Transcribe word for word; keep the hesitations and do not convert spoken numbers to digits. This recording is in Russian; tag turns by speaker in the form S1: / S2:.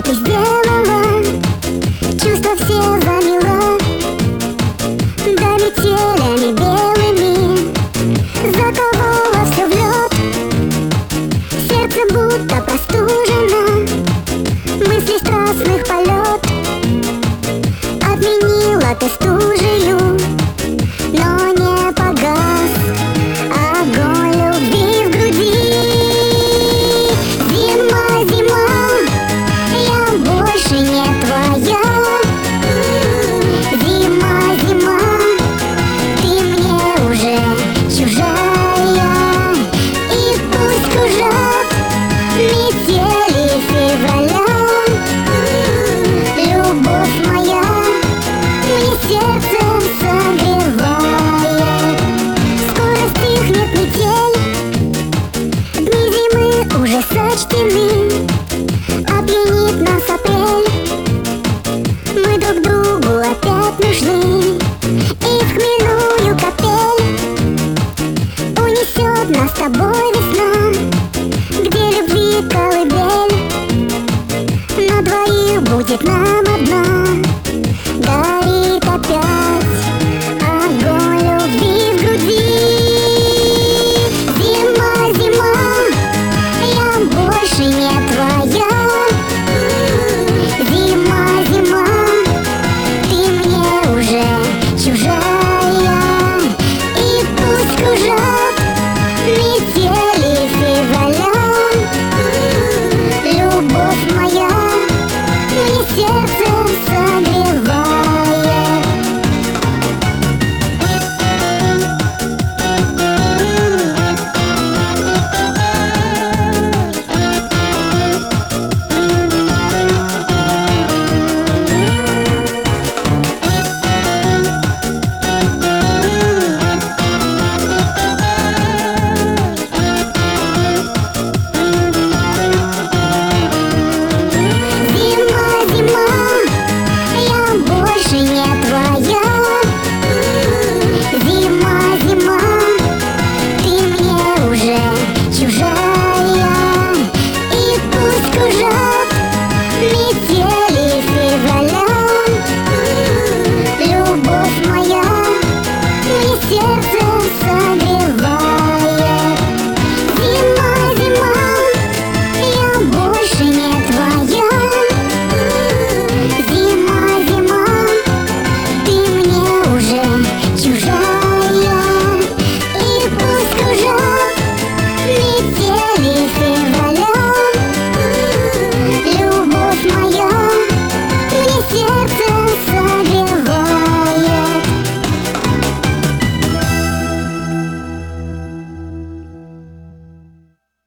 S1: ты сделала, чувства все залила, долетели белыми, заколола все в лед, сердце будто простужено, мысли страстных полет, отменила ты стужею, но не погас огонь любви в груди. Зима, зима, я больше не твоя. Зима, зима, ты мне уже чужая. И пусть кружат метели февраля, любовь моя мне сердце согревает. Скоро стихнет метель, дни зимы уже сочтены, опьянит нас апрель, мы друг другу опять нужны. И в хмельную капель унесет нас с тобой весна, где любви колыбель, на двоих будет нам